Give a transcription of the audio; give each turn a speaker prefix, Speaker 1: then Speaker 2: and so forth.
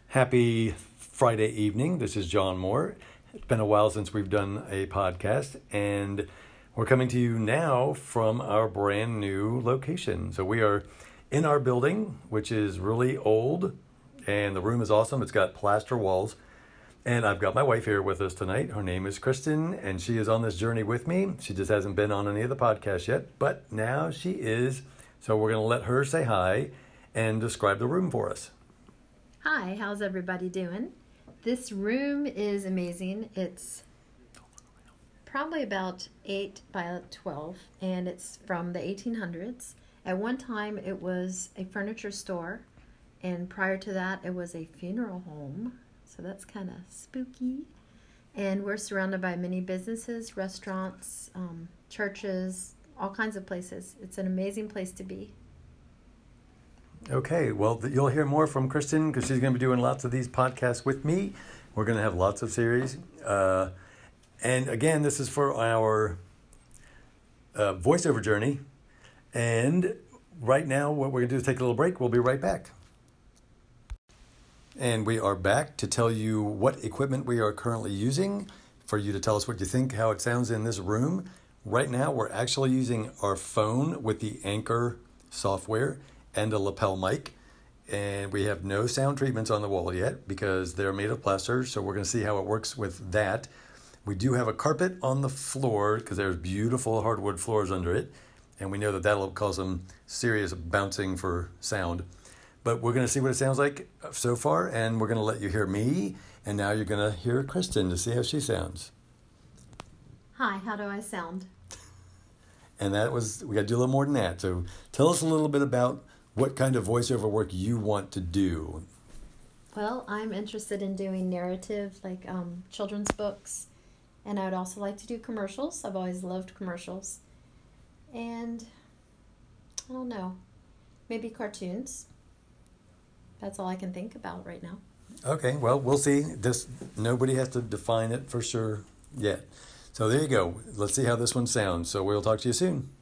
Speaker 1: Happy Friday evening. This is John Moore. It's been a while since we've done a podcast, and we're coming to you now from our brand new location. So we are in our building, which is really old, and the room is awesome. It's got plaster walls, and I've got my wife here with us tonight. Her name is Kristen, and she is on this journey with me. She just hasn't been on any of the podcasts yet, but now she is. So we're going to let her say hi and describe the room for us.
Speaker 2: Hi, how's everybody doing? This room is amazing. It's probably about 8 by 12, and it's from the 1800s. At one time, it was a furniture store, and prior to that, it was a funeral home. So that's kind of spooky. And we're surrounded by many businesses, restaurants, churches, all kinds of places. It's an amazing place to be.
Speaker 1: Okay, well, you'll hear more from Kristen because she's going to be doing lots of these podcasts with me. We're going to have lots of series. And again, this is for our voiceover journey. And right now, what we're going to do is take a little break. We'll be right back. And we are back to tell you what equipment we are currently using, for you to tell us what you think, how it sounds in this room. Right now, we're actually using our phone with the Anchor software and a lapel mic, and we have no sound treatments on the wall yet because they're made of plaster, so we're going to see how it works with that. We do have a carpet on the floor because there's beautiful hardwood floors under it, and we know that that'll cause some serious bouncing for sound. But we're going to see what it sounds like so far, and we're going to let you hear me, and now you're going to hear Kristen to see how she sounds.
Speaker 2: Hi, how do I sound?
Speaker 1: And we got to do a little more than that. So tell us a little bit about what kind of voiceover work you want to do.
Speaker 2: Well, I'm interested in doing narrative, like children's books, and I would also like to do commercials. I've always loved commercials. And, I don't know, maybe cartoons. That's all I can think about right now.
Speaker 1: Okay, well, we'll see. Nobody has to define it for sure yet. So there you go. Let's see how this one sounds. So we'll talk to you soon.